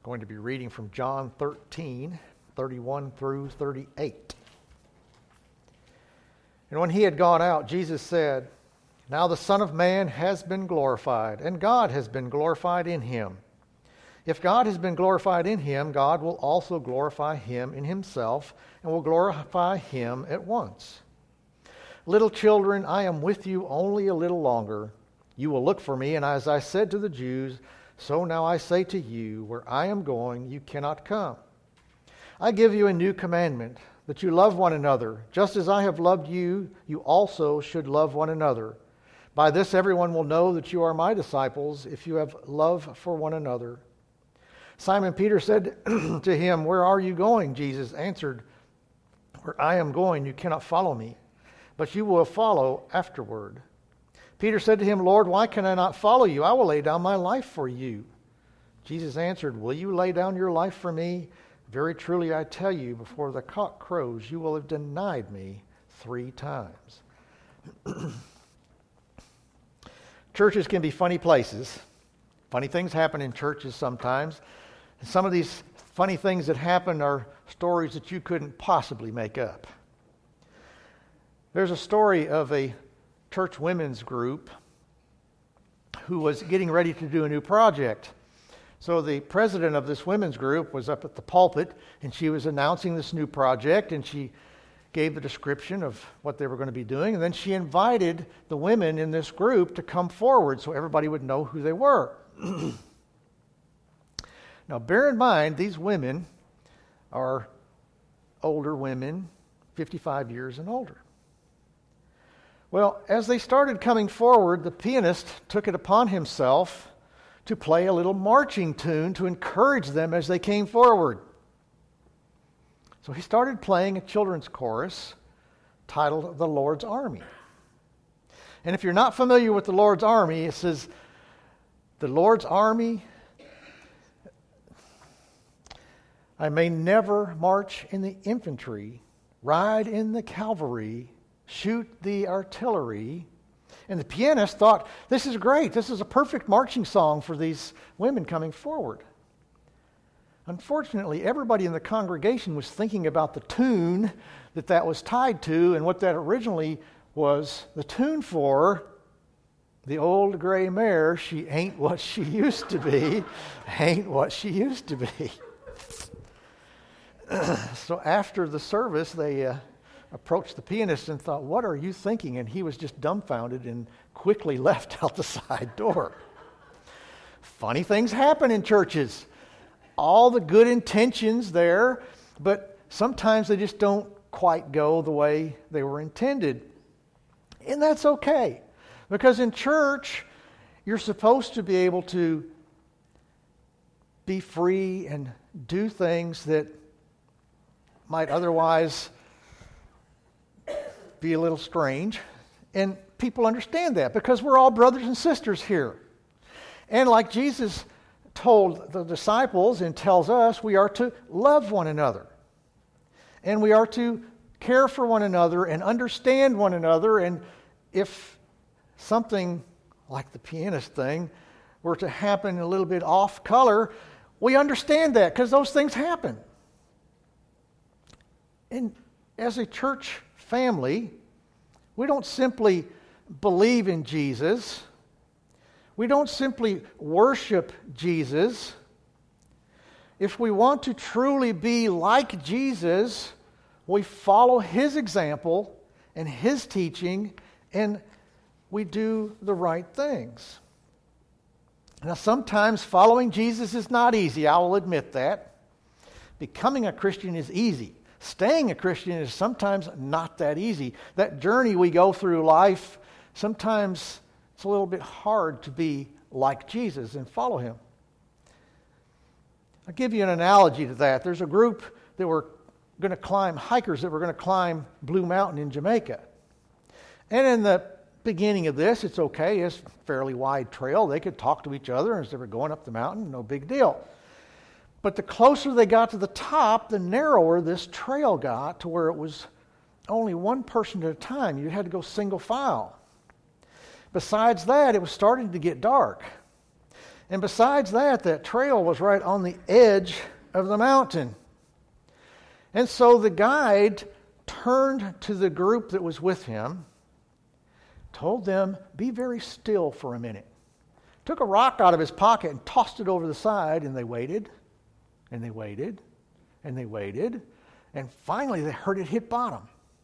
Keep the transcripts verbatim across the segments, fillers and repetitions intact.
going to be reading from John thirteen, thirty-one through thirty-eight. And when he had gone out, Jesus said, "Now the Son of Man has been glorified, and God has been glorified in him. If God has been glorified in him, God will also glorify him in himself, and will glorify him at once. Little children, I am with you only a little longer. You will look for me, and as I said to the Jews, so now I say to you, where I am going, you cannot come. I give you a new commandment, that you love one another. Just as I have loved you, you also should love one another. By this everyone will know that you are my disciples, if you have love for one another." Simon Peter said to him, "Where are you going?" Jesus answered, "Where I am going, you cannot follow me, but you will follow afterward." Peter said to him, "Lord, why can I not follow you? I will lay down my life for you." Jesus answered, "Will you lay down your life for me? Very truly I tell you, before the cock crows, you will have denied me three times." Churches can be funny places. Funny things happen in churches sometimes. Some of these funny things that happen are stories that you couldn't possibly make up. There's a story of a church women's group who was getting ready to do a new project. So the president of this women's group was up at the pulpit, and she was announcing this new project, and she gave the description of what they were going to be doing, and then she invited the women in this group to come forward so everybody would know who they were. Now, bear in mind, these women are older women, fifty-five years and older. Well, as they started coming forward, the pianist took it upon himself to play a little marching tune to encourage them as they came forward. So he started playing a children's chorus titled "The Lord's Army." And if you're not familiar with the Lord's Army, it says, "The Lord's Army, I may never march in the infantry, ride in the cavalry, shoot the artillery." And the pianist thought, this is great. This is a perfect marching song for these women coming forward. Unfortunately, everybody in the congregation was thinking about the tune that that was tied to, and what that originally was the tune for. The old gray mare, she ain't what she used to be, ain't what she used to be. So after the service, they uh, approached the pianist and thought, "What are you thinking?" And he was just dumbfounded and quickly left out the side door. Funny things happen in churches. All the good intentions there, but sometimes they just don't quite go the way they were intended. And that's okay, because in church, you're supposed to be able to be free and do things that might otherwise be a little strange. And people understand that because we're all brothers and sisters here. And like Jesus told the disciples and tells us, we are to love one another. And we are to care for one another and understand one another. And if something like the pianist thing were to happen a little bit off color, we understand that because those things happen. And as a church family, we don't simply believe in Jesus. We don't simply worship Jesus. If we want to truly be like Jesus, we follow his example and his teaching, and we do the right things. Now, sometimes following Jesus is not easy. I will admit that. Becoming a Christian is easy. Staying a Christian is sometimes not that easy. That journey we go through life, sometimes it's a little bit hard to be like Jesus and follow him. I'll give you an analogy to that. There's a group that were going to climb, hikers that were going to climb Blue Mountain in Jamaica. And in the beginning of this, it's okay. It's a fairly wide trail. They could talk to each other as they were going up the mountain. No big deal. But the closer they got to the top, the narrower this trail got, to where it was only one person at a time. You had to go single file. Besides that, it was starting to get dark. And besides that, that trail was right on the edge of the mountain. And so the guide turned to the group that was with him, told them, be very still for a minute. Took a rock out of his pocket and tossed it over the side, and they waited, and they waited, and they waited, and finally they heard it hit bottom.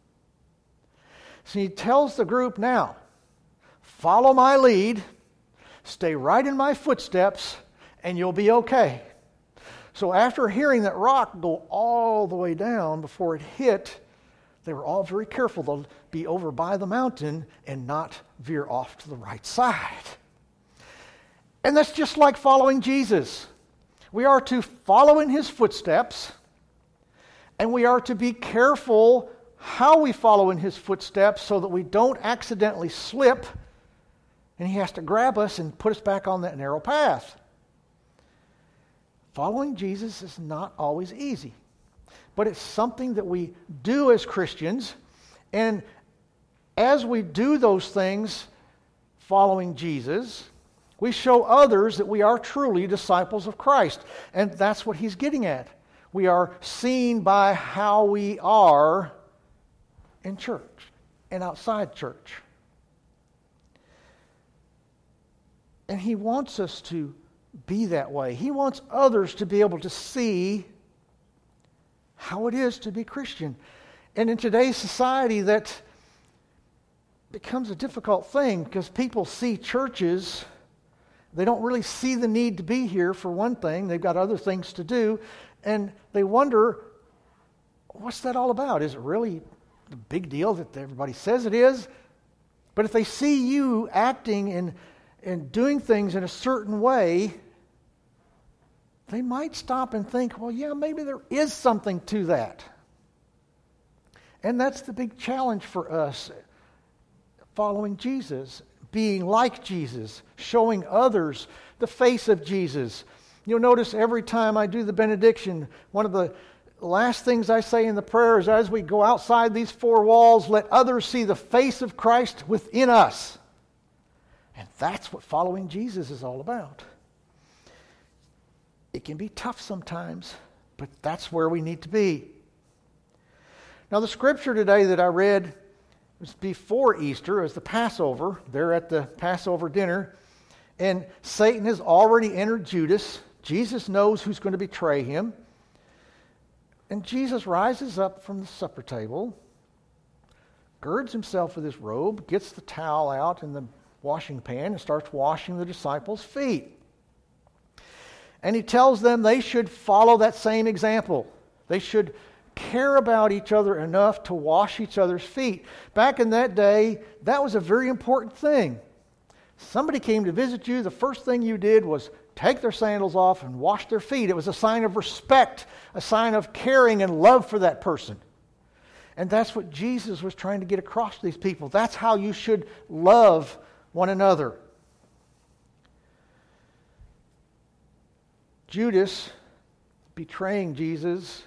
So he tells the group now, follow my lead, stay right in my footsteps, and you'll be okay. So after hearing that rock go all the way down before it hit, they were all very careful to be over by the mountain and not veer off to the right side. And that's just like following Jesus. We are to follow in his footsteps, and we are to be careful how we follow in his footsteps so that we don't accidentally slip and he has to grab us and put us back on that narrow path. Following Jesus is not always easy, but it's something that we do as Christians, and as we do those things following Jesus, we show others that we are truly disciples of Christ, and that's what he's getting at. We are seen by how we are in church and outside church. And he wants us to be that way. He wants others to be able to see how it is to be Christian. And in today's society, that becomes a difficult thing because people see churches, they don't really see the need to be here for one thing. They've got other things to do, and they wonder, what's that all about? Is it really the big deal that everybody says it is? But if they see you acting in and doing things in a certain way, they might stop and think, well, yeah, maybe there is something to that. And that's the big challenge for us, following Jesus, being like Jesus, showing others the face of Jesus. You'll notice every time I do the benediction, one of the last things I say in the prayer is, as we go outside these four walls, let others see the face of Christ within us. And that's what following Jesus is all about. It can be tough sometimes, but that's where we need to be. Now, the scripture today that I read was before Easter. It was the Passover. They're at the Passover dinner, and Satan has already entered Judas. Jesus knows who's going to betray him. And Jesus rises up from the supper table, girds himself with his robe, gets the towel out and the washing pan and starts washing the disciples' feet. And he tells them they should follow that same example. They should care about each other enough to wash each other's feet. Back in that day, that was a very important thing. Somebody came to visit you, the first thing you did was take their sandals off and wash their feet. It was a sign of respect, a sign of caring and love for that person. And that's what Jesus was trying to get across to these people. That's how you should love one another. Judas betraying Jesus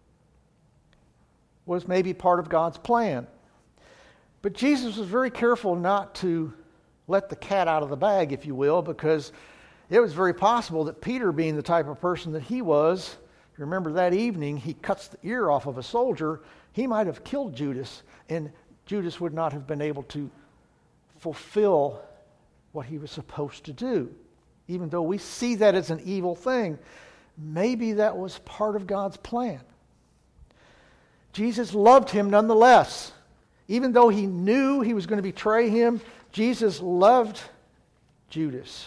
was maybe part of God's plan. But Jesus was very careful not to let the cat out of the bag, if you will, because it was very possible that Peter, being the type of person that he was, remember that evening he cuts the ear off of a soldier, he might have killed Judas, and Judas would not have been able to fulfill what he was supposed to do. Even though we see that as an evil thing, maybe that was part of God's plan. Jesus loved him nonetheless. Even though he knew he was going to betray him, Jesus loved Judas.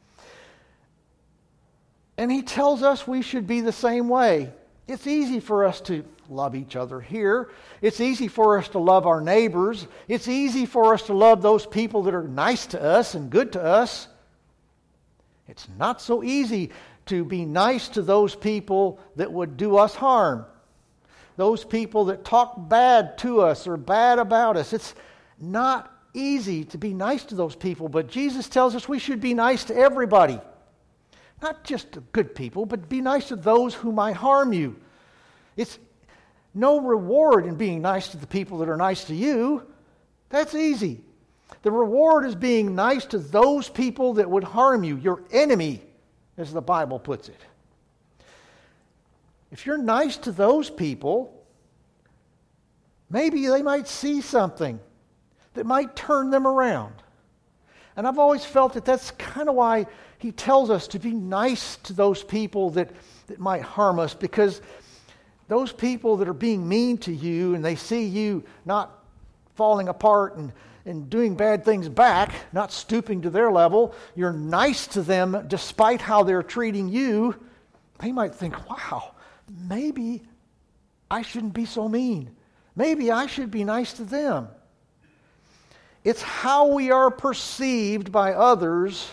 And he tells us we should be the same way. It's easy for us to love each other here. It's easy for us to love our neighbors. It's easy for us to love those people that are nice to us and good to us. It's not so easy to be nice to those people that would do us harm. Those people that talk bad to us or bad about us. It's not easy to be nice to those people, but Jesus tells us we should be nice to everybody. Not just to good people, but be nice to those who might harm you. It's no reward in being nice to the people that are nice to you. That's easy. The reward is being nice to those people that would harm you, your enemy, as the Bible puts it. If you're nice to those people, maybe they might see something that might turn them around. And I've always felt that that's kind of why he tells us to be nice to those people that, that might harm us, because those people that are being mean to you and they see you not falling apart and, and doing bad things back, not stooping to their level, you're nice to them despite how they're treating you, they might think, wow, maybe I shouldn't be so mean. Maybe I should be nice to them. It's how we are perceived by others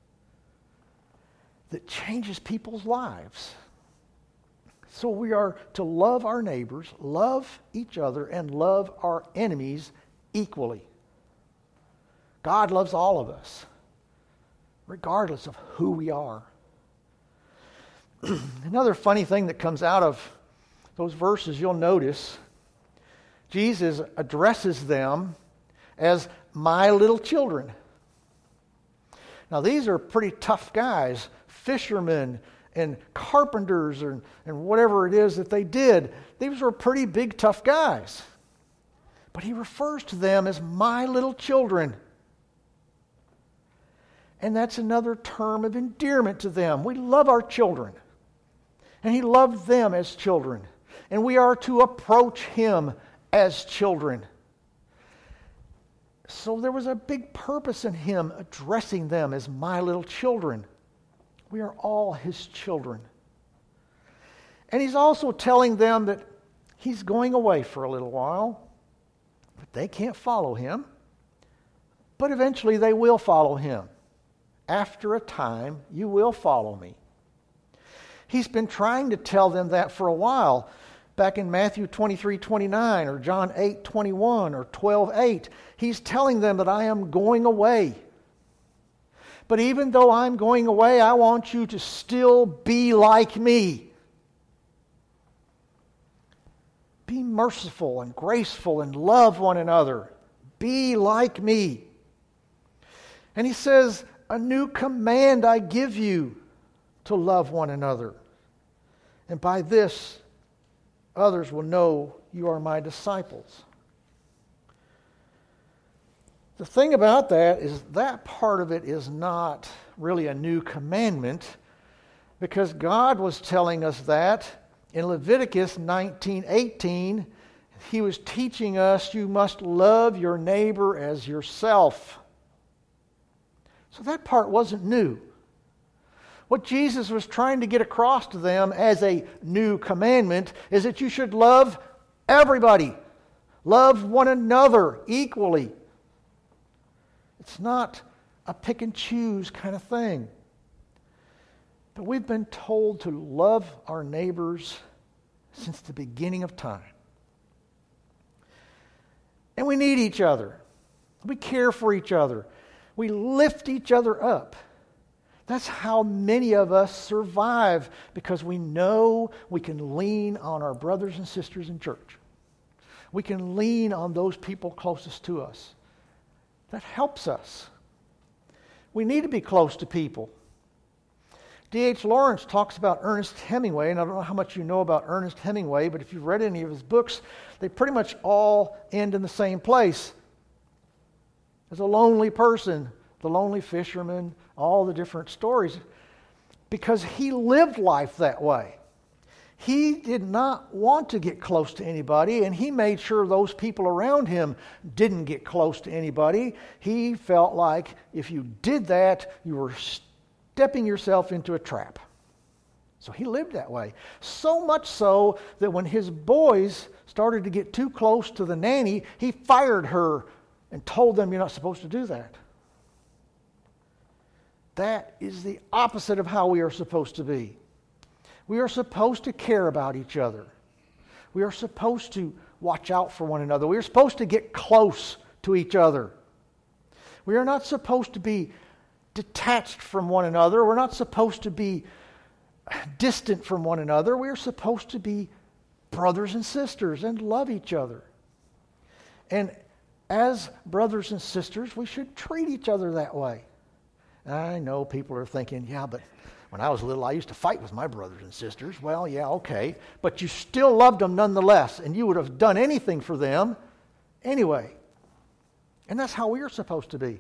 that changes people's lives. So we are to love our neighbors, love each other, and love our enemies equally. God loves all of us, regardless of who we are. Another funny thing that comes out of those verses, you'll notice, Jesus addresses them as my little children. Now, these are pretty tough guys, fishermen and carpenters and, and whatever it is that they did. These were pretty big, tough guys. But he refers to them as my little children. And that's another term of endearment to them. We love our children. And he loved them as children. And we are to approach him as children. So there was a big purpose in him addressing them as my little children. We are all his children. And he's also telling them that he's going away for a little while. But they can't follow him. But eventually they will follow him. After a time, you will follow me. He's been trying to tell them that for a while. Back in Matthew twenty-three twenty-nine or John eight twenty-one or twelve eight, he's telling them that I am going away. But even though I'm going away, I want you to still be like me. Be merciful and graceful and love one another. Be like me. And he says, a new command I give you, to love one another. And by this, others will know you are my disciples. The thing about that is that part of it is not really a new commandment, because God was telling us that in Leviticus nineteen eighteen. He was teaching us you must love your neighbor as yourself. So that part wasn't new. What Jesus was trying to get across to them as a new commandment is that you should love everybody. Love one another equally. It's not a pick and choose kind of thing. But we've been told to love our neighbors since the beginning of time. And we need each other. We care for each other. We lift each other up. That's how many of us survive, because we know we can lean on our brothers and sisters in church. We can lean on those people closest to us. That helps us. We need to be close to people. D H Lawrence talks about Ernest Hemingway, and I don't know how much you know about Ernest Hemingway, but if you've read any of his books, they pretty much all end in the same place. As a lonely person, the lonely fisherman, all the different stories, because he lived life that way. He did not want to get close to anybody, and he made sure those people around him didn't get close to anybody. He felt like if you did that, you were stepping yourself into a trap. So he lived that way. So much so that when his boys started to get too close to the nanny, he fired her and told them, you're not supposed to do that. That is the opposite of how we are supposed to be. We are supposed to care about each other. We are supposed to watch out for one another. We are supposed to get close to each other. We are not supposed to be detached from one another. We're not supposed to be distant from one another. We are supposed to be brothers and sisters and love each other. And as brothers and sisters, we should treat each other that way. I know people are thinking, yeah, but When I was little, I used to fight with my brothers and sisters. Well, yeah, okay. But you still loved them nonetheless, and you would have done anything for them anyway. And that's how we are supposed to be.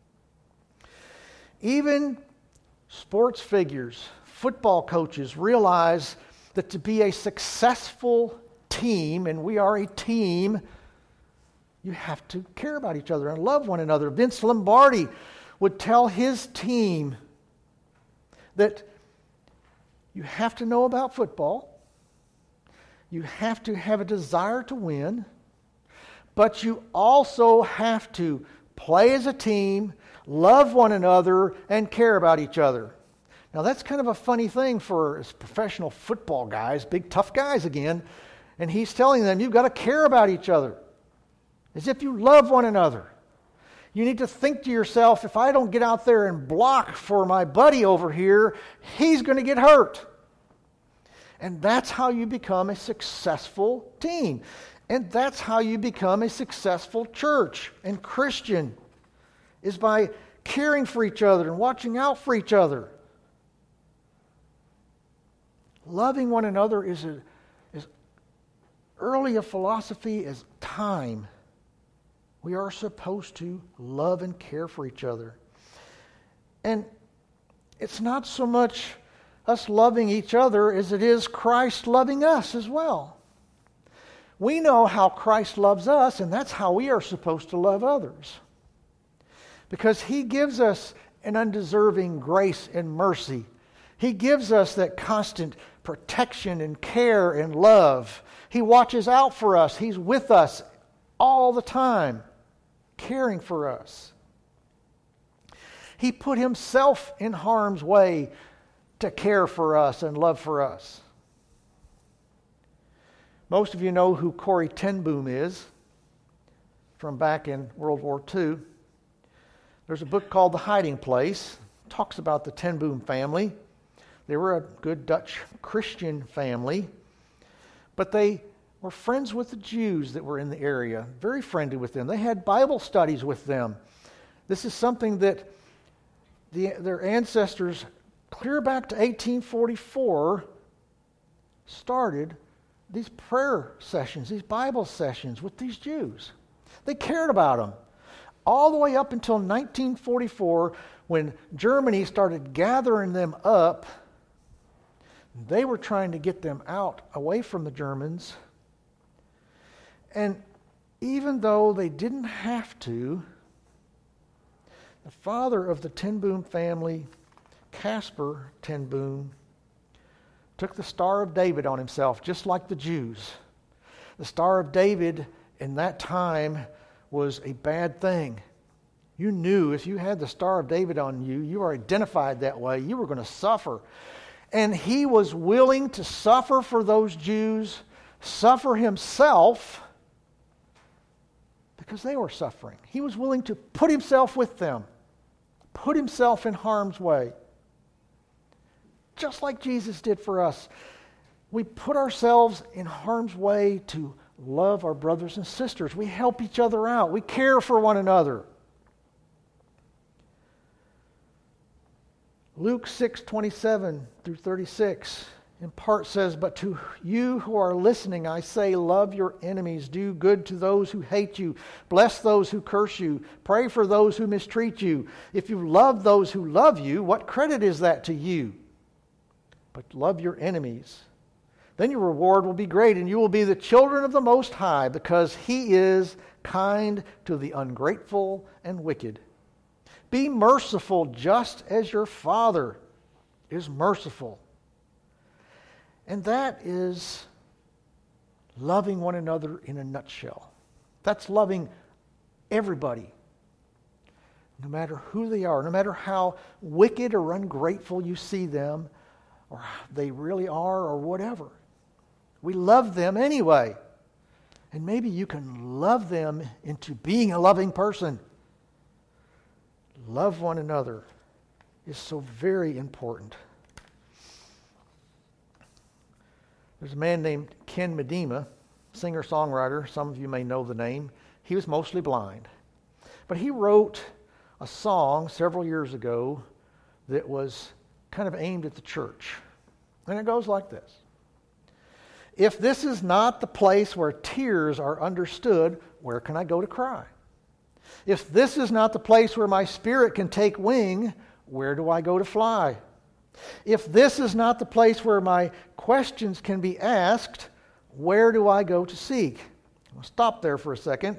Even sports figures, football coaches realize that to be a successful team, and we are a team, you have to care about each other and love one another. Vince Lombardi would tell his team that you have to know about football, you have to have a desire to win, but you also have to play as a team, love one another, and care about each other. Now that's kind of a funny thing for us professional football guys, big tough guys again, and he's telling them you've got to care about each other as if you love one another. You need to think to yourself, if I don't get out there and block for my buddy over here, he's going to get hurt. And that's how you become a successful team. And that's how you become a successful church and Christian, is by caring for each other and watching out for each other. Loving one another is a, as early a philosophy as time. We are supposed to love and care for each other. And it's not so much us loving each other as it is Christ loving us as well. We know how Christ loves us, and that's how we are supposed to love others. Because He gives us an undeserving grace and mercy. He gives us that constant protection and care and love. He watches out for us. He's with us all the time, caring for us. He put Himself in harm's way to care for us and love for us. Most of you know who Corrie ten Boom is from back in World War Two. There's a book called The Hiding Place. It talks about the ten Boom family. They were a good Dutch Christian family, but they were friends with the Jews that were in the area, very friendly with them. They had Bible studies with them. This is something that the, their ancestors, clear back to eighteen forty-four, started these prayer sessions, these Bible sessions with these Jews. They cared about them. All the way up until nineteen forty-four, when Germany started gathering them up, they were trying to get them out, away from the Germans. And even though they didn't have to, the father of the ten Boom family, Caspar ten Boom, took the Star of David on himself, just like the Jews. The Star of David in that time was a bad thing. You knew if you had the Star of David on you, you were identified that way, you were going to suffer. And he was willing to suffer for those Jews, suffer himself, because they were suffering. He was willing to put himself with them, put himself in harm's way. Just like Jesus did for us. We put ourselves in harm's way to love our brothers and sisters. We help each other out. We care for one another. Luke six twenty-seven through thirty-six in part says, "But to you who are listening, I say, love your enemies, do good to those who hate you, bless those who curse you, pray for those who mistreat you. If you love those who love you, what credit is that to you? But love your enemies. Then your reward will be great, and you will be the children of the Most High, because He is kind to the ungrateful and wicked. Be merciful just as your Father is merciful." And that is loving one another in a nutshell. That's loving everybody, no matter who they are, no matter how wicked or ungrateful you see them, or they really are, or whatever. We love them anyway. And maybe you can love them into being a loving person. Love one another is so very important. There's a man named Ken Medema, singer-songwriter. Some of you may know the name. He was mostly blind. But he wrote a song several years ago that was kind of aimed at the church. And it goes like this. If this is not the place where tears are understood, where can I go to cry? If this is not the place where my spirit can take wing, where do I go to fly? If this is not the place where my questions can be asked, where do I go to seek? I'll stop there for a second.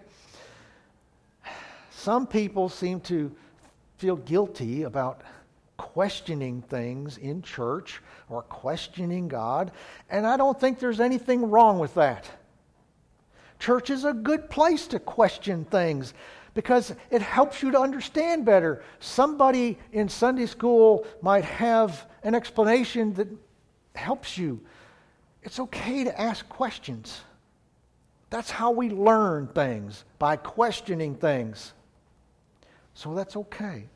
Some people seem to feel guilty about questioning things in church or questioning God, and I don't think there's anything wrong with that. Church is a good place to question things because it helps you to understand better. Somebody in Sunday school might have an explanation that helps you. It's okay to ask questions. That's how we learn things, by questioning things. So that's okay.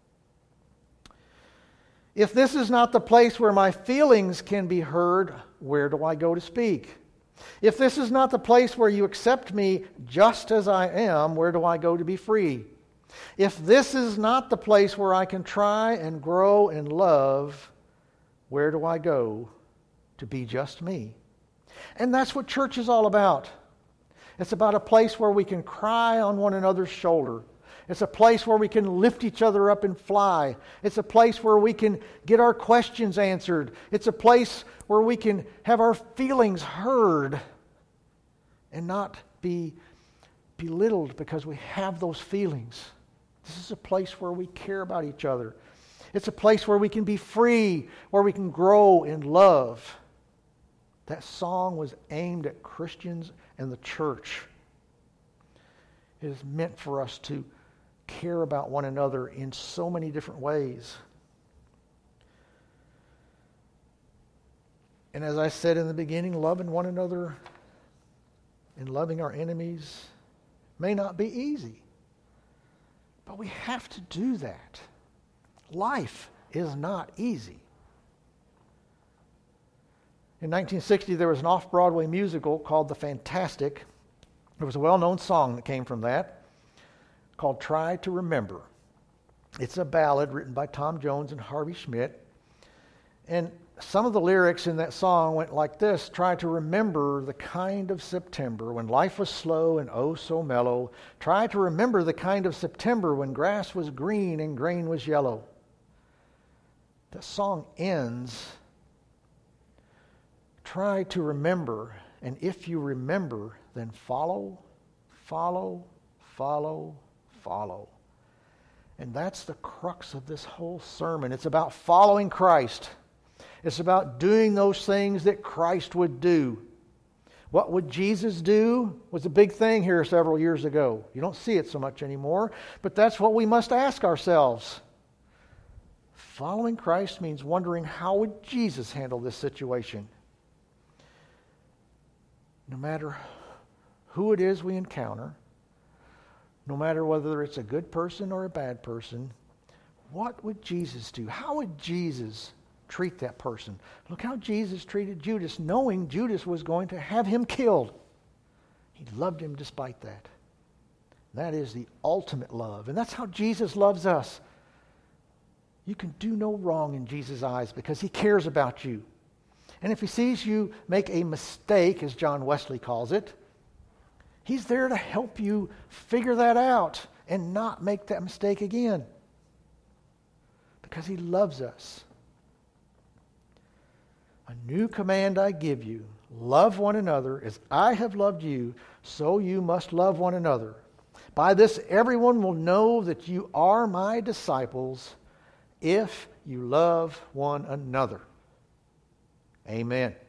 If this is not the place where my feelings can be heard, where do I go to speak? If this is not the place where you accept me just as I am, where do I go to be free? If this is not the place where I can try and grow in love, where do I go to be just me? And that's what church is all about. It's about a place where we can cry on one another's shoulder. It's a place where we can lift each other up and fly. It's a place where we can get our questions answered. It's a place where we can have our feelings heard and not be belittled because we have those feelings. This is a place where we care about each other. It's a place where we can be free, where we can grow in love. That song was aimed at Christians and the church. It is meant for us to care about one another in so many different ways. And as I said in the beginning, loving one another and loving our enemies may not be easy, but we have to do that. Life is not easy. In nineteen sixty, there was an off-Broadway musical called The Fantastic. There was a well-known song that came from that, called Try to Remember. It's a ballad written by Tom Jones and Harvey Schmidt. And some of the lyrics in that song went like this: try to remember the kind of September when life was slow and oh so mellow. Try to remember the kind of September when grass was green and grain was yellow. The song ends, try to remember, and if you remember, then follow, follow, follow, follow. And that's the crux of this whole sermon. It's about following Christ. It's about doing those things that Christ would do. What would Jesus do was a big thing here several years ago. You don't see it so much anymore, but that's what we must ask ourselves. Following Christ means wondering, how would Jesus handle this situation? No matter who it is we encounter, no matter whether it's a good person or a bad person, what would Jesus do? How would Jesus treat that person? Look how Jesus treated Judas, knowing Judas was going to have him killed. He loved him despite that. That is the ultimate love. And that's how Jesus loves us. You can do no wrong in Jesus' eyes because he cares about you. And if he sees you make a mistake, as John Wesley calls it, he's there to help you figure that out and not make that mistake again. Because he loves us. A new command I give you, love one another as I have loved you, so you must love one another. By this everyone will know that you are my disciples if you love one another. Amen.